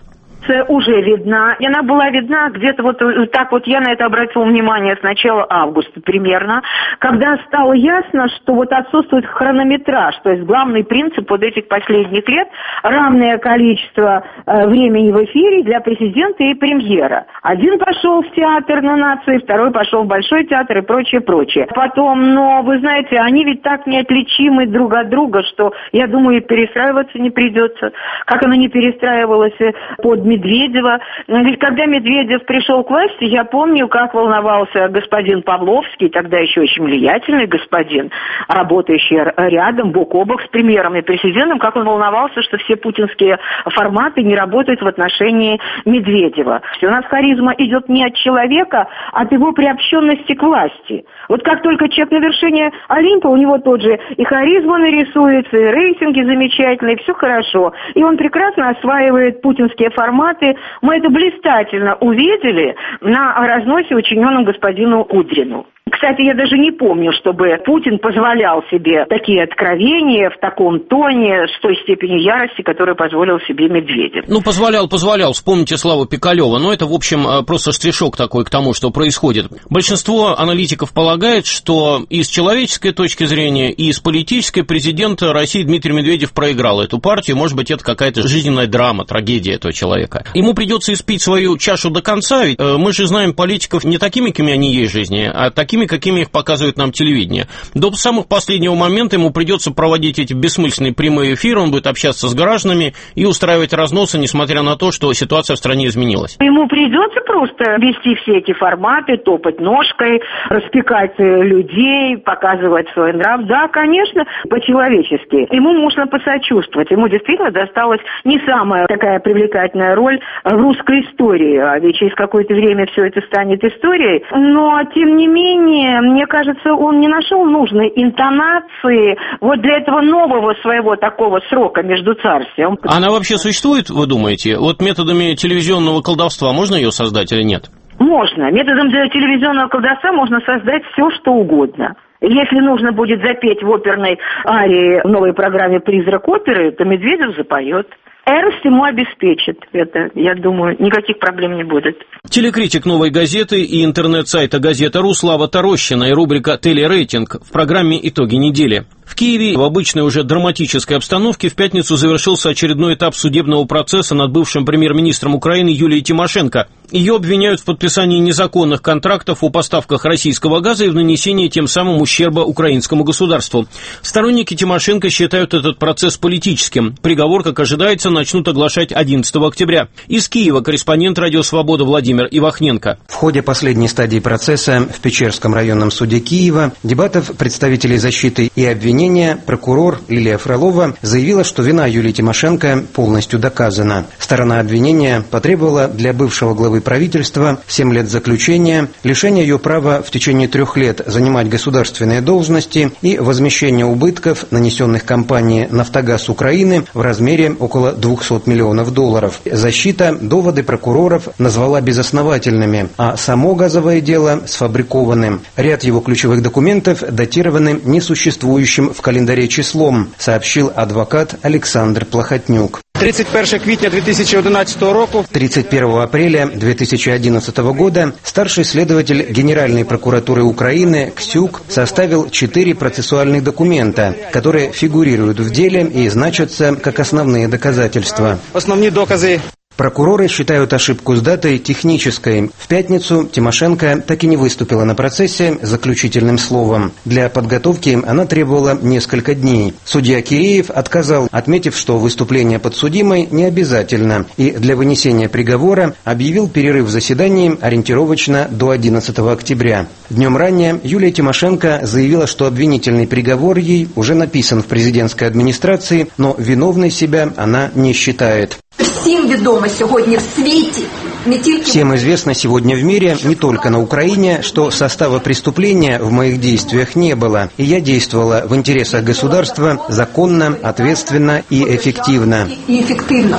коррупция уже видна. И она была видна где-то вот так вот, я на это обратила внимание с начала августа примерно, когда стало ясно, что вот отсутствует хронометраж, то есть главный принцип вот этих последних лет – равное количество э, времени в эфире для президента и премьера. Один пошел в театр на нации, второй пошел в Большой театр и прочее, прочее. Потом, но вы знаете, они ведь так неотличимы друг от друга, что, я думаю, перестраиваться не придется. Как оно не перестраивалось под Медведева. Ведь когда Медведев пришел к власти, я помню, как волновался господин Павловский, тогда еще очень влиятельный господин, работающий рядом, бок о бок с премьером и президентом, как он волновался, что все путинские форматы не работают в отношении Медведева. У нас харизма идет не от человека, а от его приобщенности к власти. Вот как только человек на вершине Олимпа, у него тот же и харизма нарисуется, и рейтинги замечательные, все хорошо. И он прекрасно осваивает путинские форматы. Мы это блистательно увидели на разносе, учиненном господину Кудрину. Кстати, я даже не помню, чтобы Путин позволял себе такие откровения в таком тоне, с той степенью ярости, которую позволил себе Медведев. Ну, позволял, позволял. Вспомните Славу Пикалева. Но это, в общем, просто штришок такой к тому, что происходит. Большинство аналитиков полагает, что и с человеческой точки зрения, и с политической президент России Дмитрий Медведев проиграл эту партию. Может быть, это какая-то жизненная драма, трагедия этого человека. Ему придется испить свою чашу до конца, ведь мы же знаем политиков не такими, какими они есть в жизни, а такими, какими их показывает нам телевидение. До самого последнего момента ему придется проводить эти бессмысленные прямые эфиры, он будет общаться с гражданами и устраивать разносы, несмотря на то, что ситуация в стране изменилась. Ему придется просто вести все эти форматы, топать ножкой, распекать людей, показывать свой нрав. Да, конечно, по-человечески. Ему можно посочувствовать. Ему действительно досталась не самая такая привлекательная роль в русской истории, а ведь через какое-то время все это станет историей. Но, тем не менее, мне кажется, он не нашел нужной интонации вот для этого нового своего такого срока между царствием. Она вообще существует, вы думаете? Вот методами телевизионного колдовства можно ее создать или нет? Можно. Методом телевизионного колдовства можно создать все, что угодно. Если нужно будет запеть в оперной арии в новой программе «Призрак оперы», то Медведев запоет. Эрост ему обеспечит это, я думаю, никаких проблем не будет. Телекритик «Новой газеты» и интернет-сайта «Газета.ру» Слава Тарощина и рубрика «Телерейтинг» в программе «Итоги недели». В Киеве в обычной уже драматической обстановке в пятницу завершился очередной этап судебного процесса над бывшим премьер-министром Украины Юлией Тимошенко. Ее обвиняют в подписании незаконных контрактов о поставках российского газа и в нанесении тем самым ущерба украинскому государству. Сторонники Тимошенко считают этот процесс политическим. Приговор, как ожидается, начнут оглашать одиннадцатого октября. Из Киева корреспондент «Радио Свобода» Владимир Ивахненко. В ходе последней стадии процесса в Печерском районном суде Киева дебатов представителей защиты и обвинения прокурор Лилия Фролова заявила, что вина Юлии Тимошенко полностью доказана. Сторона обвинения потребовала для бывшего главы правительства семь лет заключения, лишения ее права в течение трех лет занимать государственные должности и возмещения убытков, нанесенных компании «Нафтогаз Украины» в размере около двухсот миллионов долларов. Защита доводы прокуроров назвала безосновательными, а само газовое дело сфабрикованным. Ряд его ключевых документов датированы несуществующим в календаре числом, сообщил адвокат Александр Плохотнюк. тридцять першого квітня дві тисячі одинадцятого року. тридцать первого апреля две тысячи одиннадцатого года старший следователь Генеральной прокуратуры Украины Ксюк составил четыре процессуальных документа, которые фигурируют в деле и значатся как основные доказательства. Основные доказы. Прокуроры считают ошибку с датой технической. В пятницу Тимошенко так и не выступила на процессе с заключительным словом. Для подготовки она требовала несколько дней. Судья Киреев отказал, отметив, что выступление подсудимой не обязательно, и для вынесения приговора объявил перерыв в заседании ориентировочно до одиннадцатого октября. Днем ранее Юлия Тимошенко заявила, что обвинительный приговор ей уже написан в президентской администрации, но виновной себя она не считает. Всем ведомо сегодня в свете. Всем известно сегодня в мире, не только на Украине, что состава преступления в моих действиях не было. И я действовала в интересах государства законно, ответственно и эффективно. И эффективно.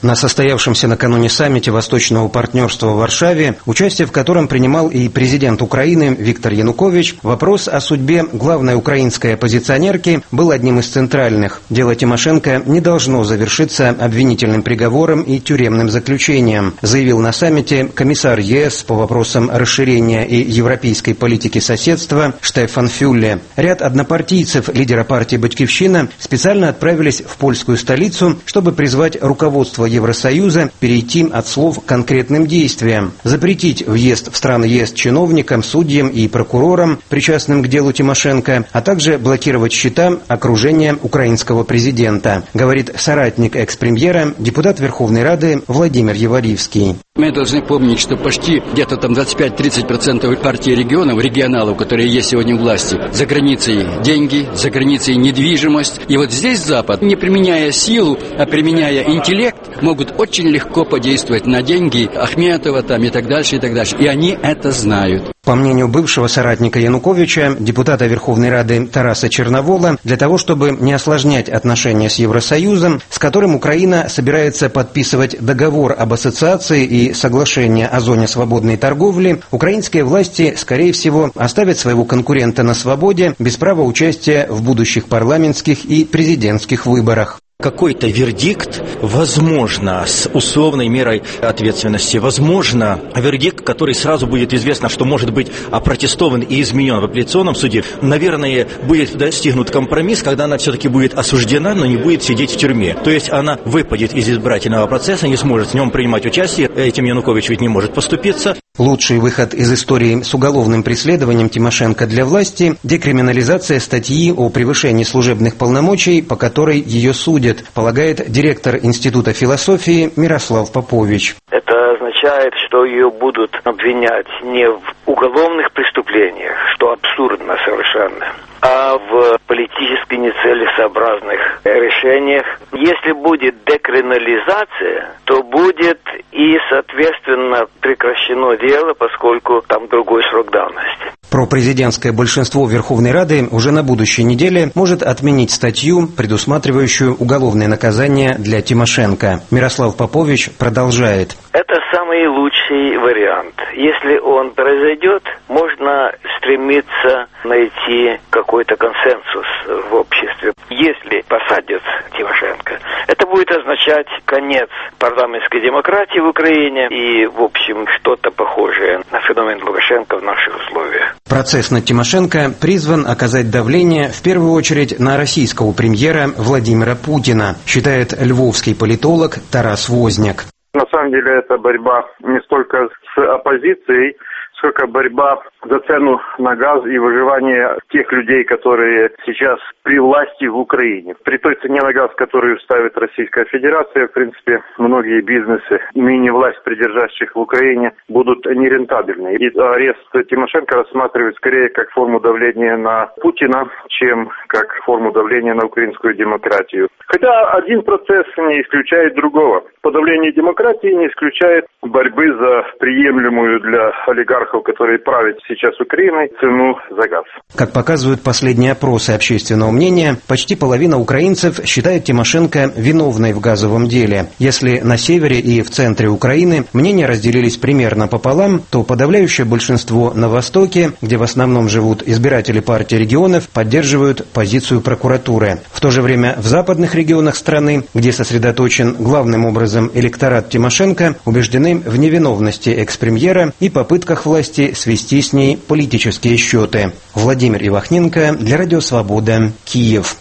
На состоявшемся накануне саммите Восточного партнерства в Варшаве, участие в котором принимал и президент Украины Виктор Янукович, вопрос о судьбе главной украинской оппозиционерки был одним из центральных. Дело Тимошенко не должно завершиться обвинительным приговором и тюремным заключением, заявил на саммите комиссар ЕС по вопросам расширения и европейской политики соседства Штефан Фюлле. Ряд однопартийцев лидера партии «Батькивщина» специально отправились в польскую столицу, чтобы призвать руководство Евросоюза перейти от слов к конкретным действиям, запретить въезд в страны ЕС чиновникам, судьям и прокурорам, причастным к делу Тимошенко, а также блокировать счета окружения украинского президента, говорит соратник экс-премьера, депутат Верховной Рады Владимир Єварівський. Мы должны помнить, что почти где-то там двадцать пять - тридцать процентов партий регионов, регионалов, которые есть сегодня в власти, за границей деньги, за границей недвижимость. И вот здесь Запад, не применяя силу, а применяя интеллект, могут очень легко подействовать на деньги Ахметова там и так дальше, и так дальше. И они это знают. По мнению бывшего соратника Януковича, депутата Верховной Рады Тараса Черновола, для того, чтобы не осложнять отношения с Евросоюзом, с которым Украина собирается подписывать договор об ассоциации и соглашение о зоне свободной торговли, украинские власти, скорее всего, оставят своего конкурента на свободе без права участия в будущих парламентских и президентских выборах. Какой-то вердикт, возможно, с условной мерой ответственности, возможно, вердикт, который сразу будет известно, что может быть опротестован и изменен в апелляционном суде. Наверное, будет достигнут компромисс, когда она все-таки будет осуждена, но не будет сидеть в тюрьме. То есть она выпадет из избирательного процесса, не сможет в нем принимать участие, этим Янукович ведь не может поступиться. Лучший выход из истории с уголовным преследованием Тимошенко для власти – декриминализация статьи о превышении служебных полномочий, по которой ее судят, полагает директор Института философии Мирослав Попович. Это означает, что ее будут обвинять не в уголовных преступлениях, что абсурдно совершенно, а в политически нецелесообразных решениях. Если будет декриминализация, то будет и, соответственно, прекращено дело, поскольку там другой срок давности. Пропрезидентское большинство Верховной Рады уже на будущей неделе может отменить статью, предусматривающую уголовное наказание для Тимошенко. Мирослав Попович продолжает. Это самый лучший вариант. Если он произойдет, можно стремиться найти какой-то консенсус в обществе. Если посадят Тимошенко, это будет означать конец парламентской демократии в Украине и, в общем, что-то похожее на феномен Лукашенко в наших условиях. Процесс над Тимошенко призван оказать давление в первую очередь на российского премьера Владимира Путина, считает львовский политолог Тарас Возняк. На самом деле это борьба не столько с оппозицией, сколько борьба за цену на газ и выживание тех людей, которые сейчас при власти в Украине. При той цене на газ, которую ставит Российская Федерация, в принципе, многие бизнесы, ныне власть придержащих в Украине, будут нерентабельны. И арест Тимошенко рассматривают скорее как форму давления на Путина, чем как форму давления на украинскую демократию. Хотя один процесс не исключает другого. Подавление демократии не исключает борьбы за приемлемую для олигархов, которые правят сейчас Украиной, цену за газ. Как показывают последние опросы общественного мнения, почти половина украинцев считает Тимошенко виновной в газовом деле. Если на севере и в центре Украины мнения разделились примерно пополам, то подавляющее большинство на востоке, где в основном живут избиратели партии регионов, поддерживают позицию прокуратуры. В то же время в западных регионах страны, где сосредоточен главным образом электорат Тимошенко, убеждены в невиновности экс-премьера и попытках власти свести с ней политические счеты. Владимир Ивахненко для Радио Свобода, Киев.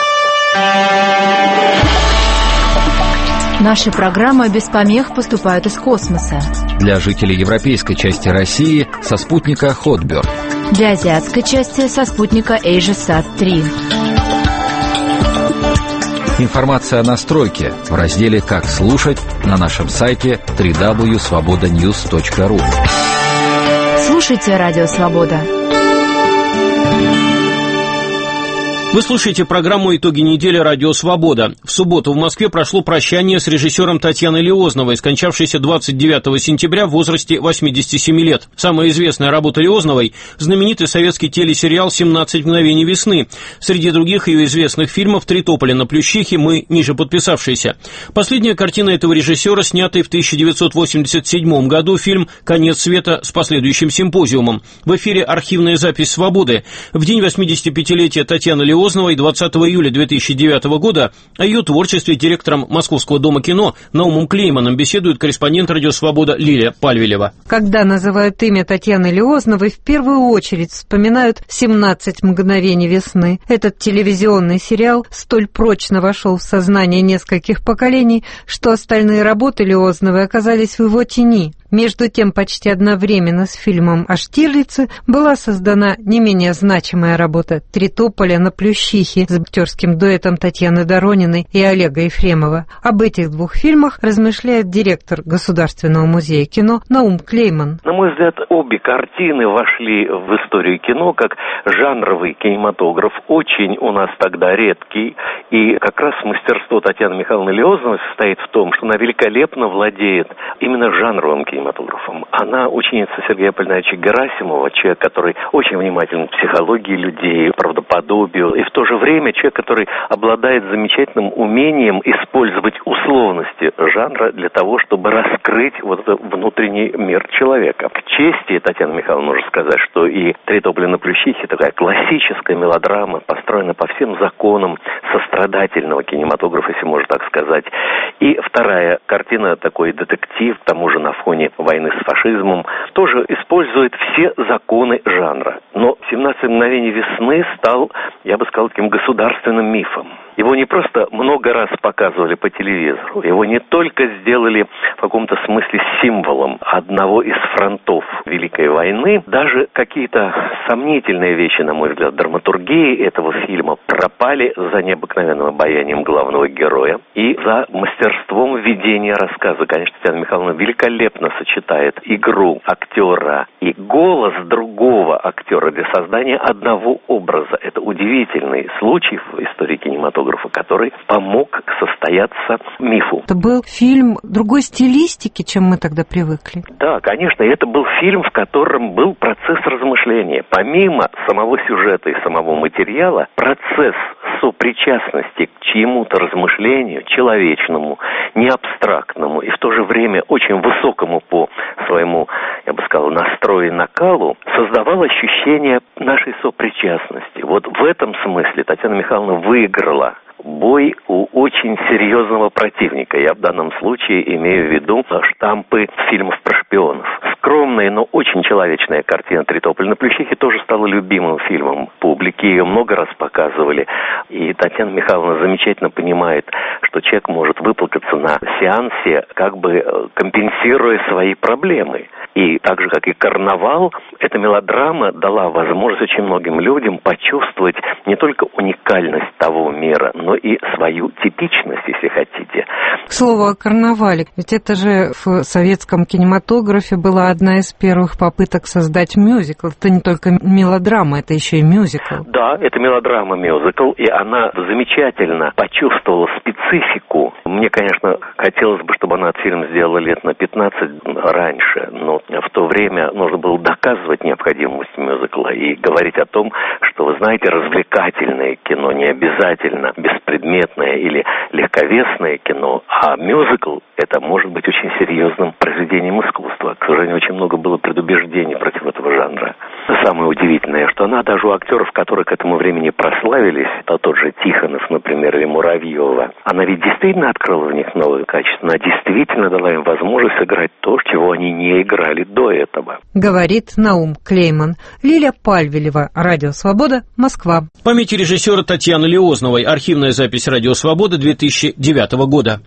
Наши программы без помех поступают из космоса. Для жителей европейской части России со спутника Хотберг. Для азиатской части со спутника AsiaSat три. Информация о настройке в разделе «Как слушать» на нашем сайте дабл ю дабл ю дабл ю точка свобода ньюс точка ру. Слушайте Радио Свобода. Вы слушаете программу «Итоги недели. Радио Свобода». В субботу в Москве прошло прощание с режиссером Татьяной Лиозновой, скончавшейся двадцать девятого сентября в возрасте восьмидесяти семи лет. Самая известная работа Лиозновой – знаменитый советский телесериал «семнадцать мгновений весны». Среди других ее известных фильмов «Три тополя на Плющихе», «Мы, ниже подписавшиеся». Последняя картина этого режиссера, снятый в тысяча девятьсот восемьдесят седьмом году, фильм «Конец света» с последующим симпозиумом. В эфире архивная запись «Свободы». В день восьмидесятипятилетия Татьяны Лиозновой двадцатого июля две тысячи девятого года о ее творчестве директором Московского дома кино Наумом Клейманом беседует корреспондент «Радио Свобода» Лилия Пальвилева. Когда называют имя Татьяны Лиозновой, в первую очередь вспоминают «семнадцать мгновений весны». Этот телевизионный сериал столь прочно вошел в сознание нескольких поколений, что остальные работы Лиозновой оказались в его тени. Между тем, почти одновременно с фильмом о Штирлице была создана не менее значимая работа «Три тополя на Плющихе» с актерским дуэтом Татьяны Дорониной и Олега Ефремова. Об этих двух фильмах размышляет директор Государственного музея кино Наум Клейман. На мой взгляд, обе картины вошли в историю кино как жанровый кинематограф, очень у нас тогда редкий. И как раз мастерство Татьяны Михайловны Лиозновой состоит в том, что она великолепно владеет именно жанровым кинематографом. кинематографом. Она ученица Сергея Аполлинаровича Герасимова, человек, который очень внимателен к психологии людей, правдоподобию, и в то же время человек, который обладает замечательным умением использовать условности жанра для того, чтобы раскрыть вот этот внутренний мир человека. К чести Татьяны Михайловны нужно сказать, что и «Три тополя на Плющихе» такая классическая мелодрама, построена по всем законам сострадательного кинематографа, если можно так сказать. И вторая картина, такой детектив, к тому же на фоне войны с фашизмом, тоже использует все законы жанра. Но «семнадцать мгновений весны» стал, я бы сказал, таким государственным мифом. Его не просто много раз показывали по телевизору, его не только сделали в каком-то смысле символом одного из фронтов Великой войны, даже какие-то сомнительные вещи, на мой взгляд, драматургии этого фильма пропали за необыкновенным обаянием главного героя и за мастерством ведения рассказа. Конечно, Татьяна Михайловна великолепно сочетает игру актера и голос другого актера для создания одного образа. Это удивительный случай в истории кинематографа, который помог состояться мифу. Это был фильм другой стилистики, чем мы тогда привыкли. Да, конечно, это был фильм, в котором был процесс размышления. Помимо самого сюжета и самого материала, процесс сопричастности к чьему-то размышлению, человечному, не абстрактному и в то же время очень высокому по своему, я бы сказал, настрою и накалу, создавал ощущение нашей сопричастности. Вот в этом смысле Татьяна Михайловна выиграла бой у очень серьезного противника. Я в данном случае имею в виду штампы фильмов про шпионов. Скромная, но очень человечная картина «Три тополя на Плющихе» тоже стала любимым фильмом публики. Ее много раз показывали. И Татьяна Михайловна замечательно понимает, что человек может выплакаться на сеансе, как бы компенсируя свои проблемы. И так же, как и «Карнавал», эта мелодрама дала возможность очень многим людям почувствовать не только уникальность того мира, но и свою типичность, если хотите. К слову о «Карнавале», ведь это же в советском кинематографе была одна из первых попыток создать мюзикл. Это не только мелодрама, это еще и мюзикл. Да, это мелодрама-мюзикл, и она замечательно почувствовала специфику. Мне, конечно, хотелось бы, чтобы она этот фильм сделала лет на пятнадцать раньше, но в то время нужно было доказывать необходимость мюзикла и говорить о том, что, вы знаете, развлекательное кино не обязательно беспредметное или легковесное кино, а мюзикл — это может быть очень серьезным произведением искусства. К сожалению, очень много было предубеждений против этого жанра. Самое удивительное, что она даже у актеров, которые к этому времени прославились, то тот же Тихонов, например, или Муравьева, она ведь действительно открыла в них новые качества, она действительно дала им возможность сыграть то, чего они не играли до этого. Говорит Наум Клейман. Лилия Пальвилева, Радио Свобода, Москва. В памяти режиссера Татьяны Лиозновой. Архивная запись Радио Свобода две тысячи девятого года.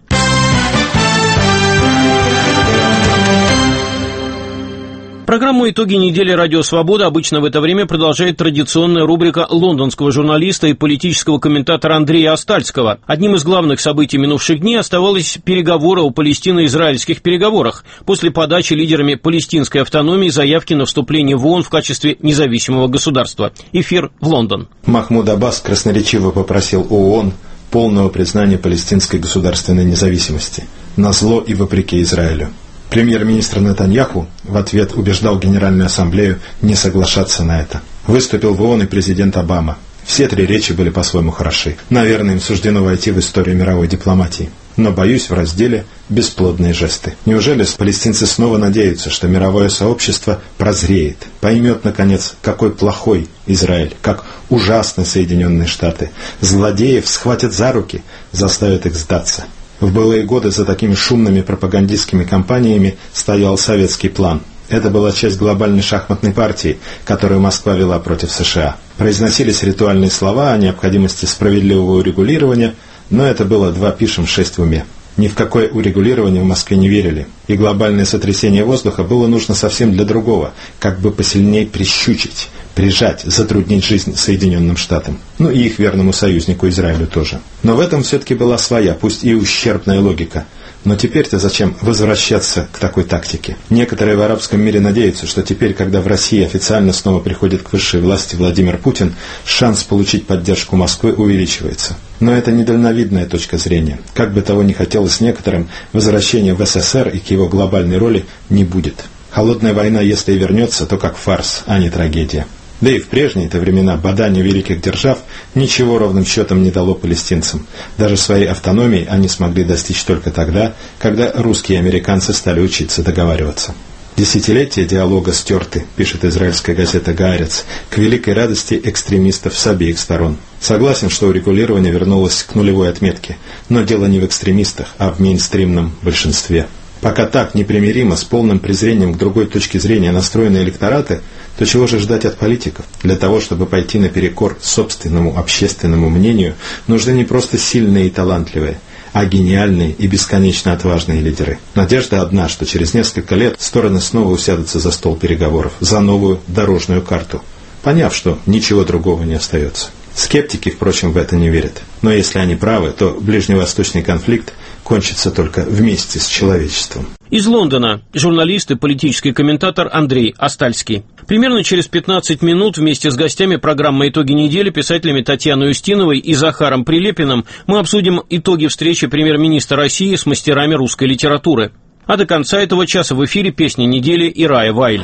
Программу «Итоги недели Радио Свобода» обычно в это время продолжает традиционная рубрика лондонского журналиста и политического комментатора Андрея Остальского. Одним из главных событий минувших дней оставалось переговоры о палестино-израильских переговорах после подачи лидерами палестинской автономии заявки на вступление в ООН в качестве независимого государства. Эфир в Лондон. Махмуд Аббас красноречиво попросил ООН полного признания палестинской государственной независимости, назло и вопреки Израилю. Премьер-министр Нетаньяху в ответ убеждал Генеральную Ассамблею не соглашаться на это. Выступил в ООН и президент Обама. Все три речи были по-своему хороши. Наверное, им суждено войти в историю мировой дипломатии. Но, боюсь, в разделе «Бесплодные жесты». Неужели палестинцы снова надеются, что мировое сообщество прозреет, поймет, наконец, какой плохой Израиль, как ужасны Соединенные Штаты, злодеев схватят за руки, заставят их сдаться? В былые годы за такими шумными пропагандистскими кампаниями стоял советский план. Это была часть глобальной шахматной партии, которую Москва вела против США. Произносились ритуальные слова о необходимости справедливого урегулирования, но это было два пишем, шесть в уме. Ни в какое урегулирование в Москве не верили, и глобальное сотрясение воздуха было нужно совсем для другого, как бы посильнее прищучить, прижать, затруднить жизнь Соединенным Штатам. Ну и их верному союзнику Израилю тоже. Но в этом все-таки была своя, пусть и ущербная логика. Но теперь-то зачем возвращаться к такой тактике? Некоторые в арабском мире надеются, что теперь, когда в России официально снова приходит к высшей власти Владимир Путин, шанс получить поддержку Москвы увеличивается. Но это недальновидная точка зрения. Как бы того ни хотелось некоторым, возвращения в СССР и к его глобальной роли не будет. Холодная война, если и вернется, то как фарс, а не трагедия. Да и в прежние-то времена бадание великих держав ничего ровным счетом не дало палестинцам. Даже своей автономии они смогли достичь только тогда, когда русские и американцы стали учиться договариваться. Десятилетия диалога стерты, пишет израильская газета «Гаарец», к великой радости экстремистов с обеих сторон. Согласен, что урегулирование вернулось к нулевой отметке, но дело не в экстремистах, а в мейнстримном большинстве. Пока так непримиримо, с полным презрением к другой точке зрения настроены электораты, то чего же ждать от политиков? Для того, чтобы пойти наперекор собственному общественному мнению, нужны не просто сильные и талантливые, а гениальные и бесконечно отважные лидеры. Надежда одна, что через несколько лет стороны снова усядутся за стол переговоров, за новую дорожную карту, поняв, что ничего другого не остается. Скептики, впрочем, в это не верят. Но если они правы, то ближневосточный конфликт кончится только вместе с человечеством. Из Лондона журналист и политический комментатор Андрей Остальский. Примерно через пятнадцать минут вместе с гостями программы «Итоги недели», писателями Татьяной Устиновой и Захаром Прилепиным, мы обсудим итоги встречи премьер-министра России с мастерами русской литературы. А до конца этого часа в эфире «Песни недели» и Рая Вайль.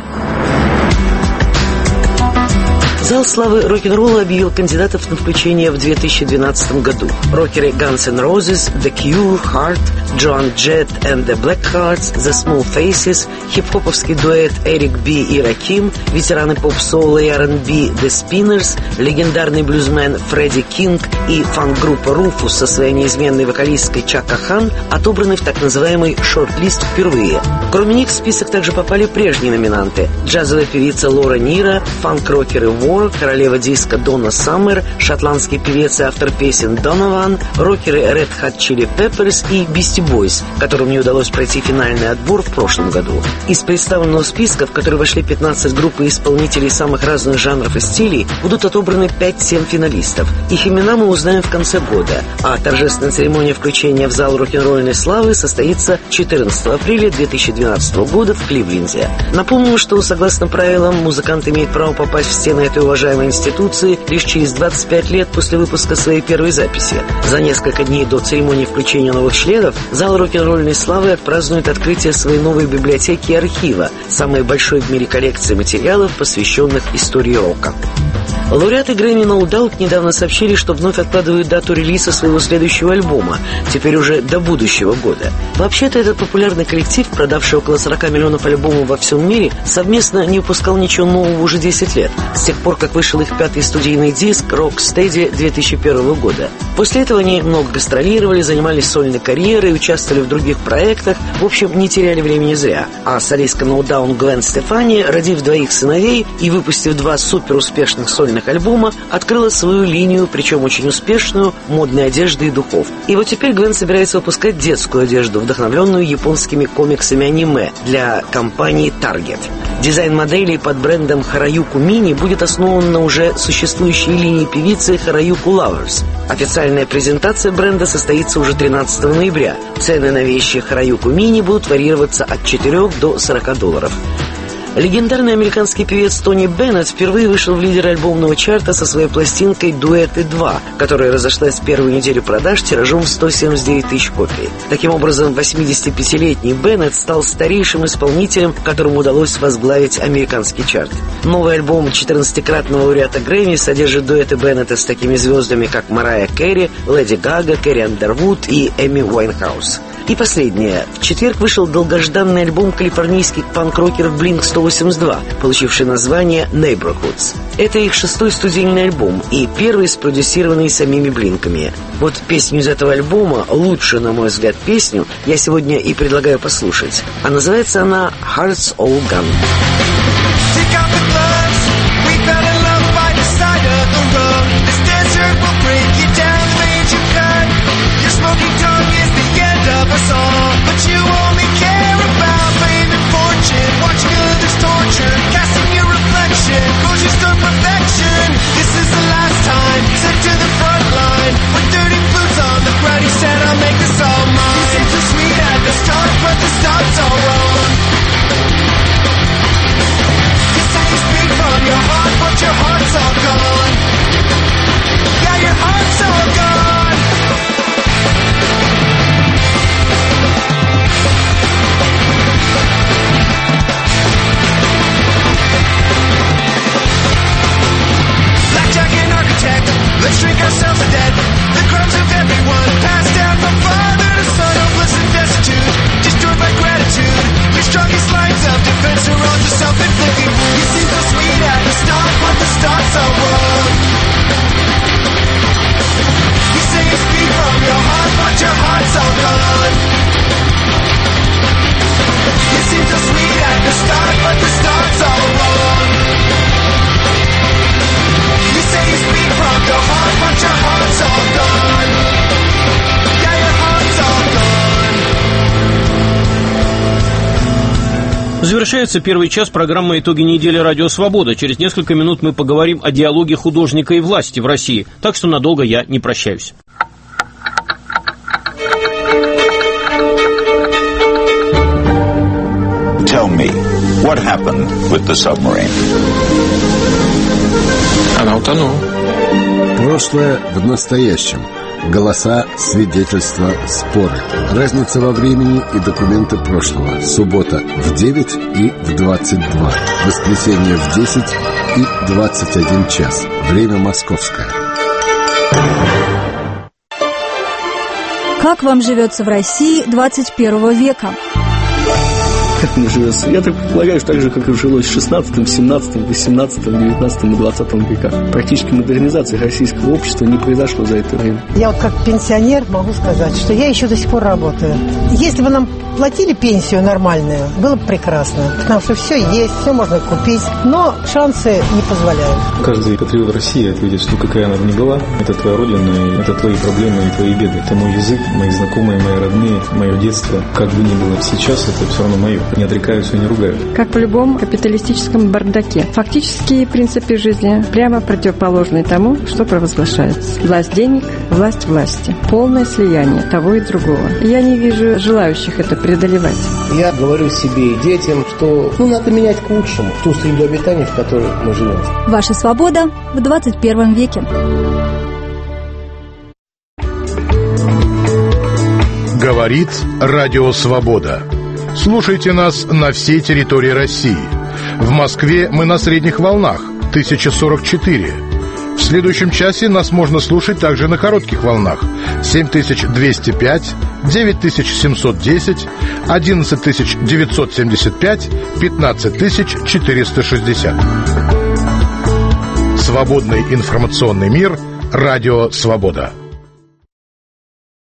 Зал славы рок-н-ролла объявил кандидатов на включение в две тысячи двенадцатом году. Рокеры Guns N' Roses, The Cure, Heart, Joan Jett and the Blackhearts, The Small Faces, хип-хоповский дуэт Эрик Би и Раким, ветераны поп-соула и ар энд би The Spinners, легендарный блюзмен Фредди Кинг и фан-группа Rufus со своей неизменной вокалисткой Чака Хан отобраны в так называемый шорт-лист впервые. Кроме них в список также попали прежние номинанты: джазовая певица Лора Нира, фанк-рокеры War, королева диска Донна Саммер, шотландский певец и автор песен Донован, рокеры Red Hot Chili Peppers и Beastie Boys, которым не удалось пройти финальный отбор в прошлом году. Из представленного списка, в который вошли пятнадцать групп и исполнителей самых разных жанров и стилей, будут отобраны пять-семь финалистов. Их имена мы узнаем в конце года, а торжественная церемония включения в зал рок-н-ролльной славы состоится четырнадцатого апреля две тысячи двенадцатого года в Кливленде. Напомним, что согласно правилам музыкант имеет право попасть в стены этой уважаемой институции лишь через двадцать пять лет после выпуска своей первой записи. За несколько дней до церемонии включения новых членов зал рок-н-ролльной славы отпразднует открытие своей новой библиотеки и архива, самой большой в мире коллекции материалов, посвященных истории рока. Лауреаты Грэмми No Doubt недавно сообщили, что вновь откладывают дату релиза своего следующего альбома, теперь уже до будущего года. Вообще-то этот популярный коллектив, продавший около сорок миллионов альбомов во всем мире, совместно не выпускал ничего нового уже десять лет, с тех пор, как вышел их пятый студийный диск «Rocksteady» две тысячи первого года. После этого они много гастролировали, занимались сольной карьерой, участвовали в других проектах, в общем, не теряли времени зря. А солистка No Doubt Гвен Стефани, родив двоих сыновей и выпустив два суперуспешных сольных альбома, открыла свою линию, причем очень успешную, модной одежды и духов. И вот теперь Гвен собирается выпускать детскую одежду, вдохновленную японскими комиксами аниме для компании Target. Дизайн моделей под брендом Хараюку Мини будет основан на уже существующей линии певицы Хараюку Lovers. Официальная презентация бренда состоится уже тринадцатого ноября. Цены на вещи Хараюку Мини будут варьироваться от четырёх до сорока долларов. Легендарный американский певец Тони Беннет впервые вышел в лидеры альбомного чарта со своей пластинкой «Дуэты два», которая разошлась в первую неделю продаж тиражом в сто семьдесят девять тысяч копий. Таким образом, восьмидесятипятилетний Беннет стал старейшим исполнителем, которому удалось возглавить американский чарт. Новый альбом четырнадцатикратного лауреата Грэмми содержит дуэты Беннета с такими звездами, как Марайя Кэрри, Леди Гага, Кэрри Андервуд и Эми Уайнхаус. И последнее. В четверг вышел долгожданный альбом калифорнийских панк-рокеров блинк сто восемьдесят два, получивший название «Neighborhoods». Это их шестой студийный альбом и первый спродюсированный самими Блинками. Вот песню из этого альбома, лучшую, на мой взгляд, песню, я сегодня и предлагаю послушать. А называется она «Hearts All Gone». But you only care about fame and fortune, watching others torture, casting your reflection, cause you start perfection. This is the last time, sent to the front line, with dirty boots on the ground. He said I'll make this all mine. You seem so sweet at the start, but the start's all wrong. You say you speak from your heart, but your heart's all gone. Yeah, your heart's all gone. Let's drink ourselves to death. The crimes of everyone passed down from father to son, hopeless and destitute, destroyed by gratitude. Your strongest lines of defense are all just self-inflicting wounds. You seem so sweet at the start, but the start's all wrong. You say you speak from your heart, but your heart's all gone. You seem so sweet at the start, but the start's all wrong. You say you speak from your heart, but your heart's all gone. Yeah, your heart's all gone. Завершается первый час программы «Итоги недели. Радио Свобода». Через несколько минут мы поговорим о диалоге художника и власти в России. Так что надолго я не прощаюсь. Tell me, what happened with the submarine? Она утонула. Прошлое в настоящем. Голоса, свидетельства, споры. Разница во времени и документы прошлого. Суббота в девять и в двадцать два. Воскресенье в десять и двадцать один час. Время московское. Как вам живется в России двадцать первого века? Как мне живется? Я так предполагаю, что так же, как и жилось в шестнадцатом, семнадцатом, восемнадцатом, девятнадцатом и двадцатом веках. Практически модернизации российского общества не произошло за это время. Я вот как пенсионер могу сказать, что я еще до сих пор работаю. Если бы нам платили пенсию нормальную, было бы прекрасно. Потому что все есть, все можно купить, но шансы не позволяют. Каждый патриот России ответит, что какая она бы ни была, это твоя родина, и это твои проблемы и твои беды. Это мой язык, мои знакомые, мои родные, мое детство. Как бы ни было сейчас, это все равно мое. Не отрекаются и не ругают. Как в любом капиталистическом бардаке. Фактические принципы жизни прямо противоположны тому, что провозглашается. Власть денег, власть власти. Полное слияние того и другого. Я не вижу желающих это преодолевать. Я говорю себе и детям, что ну, надо менять к лучшему ту среду обитания, в которой мы живем. Ваша свобода в двадцать первом веке. Говорит Радио Свобода. Слушайте нас на всей территории России. В Москве мы на средних волнах тысяча сорок четыре. В следующем часе нас можно слушать также на коротких волнах семь тысяч двести пять, девять тысяч семьсот десять, одиннадцать тысяч девятьсот семьдесят пять, пятнадцать тысяч четыреста шестьдесят. Свободный информационный мир. Радио Свобода.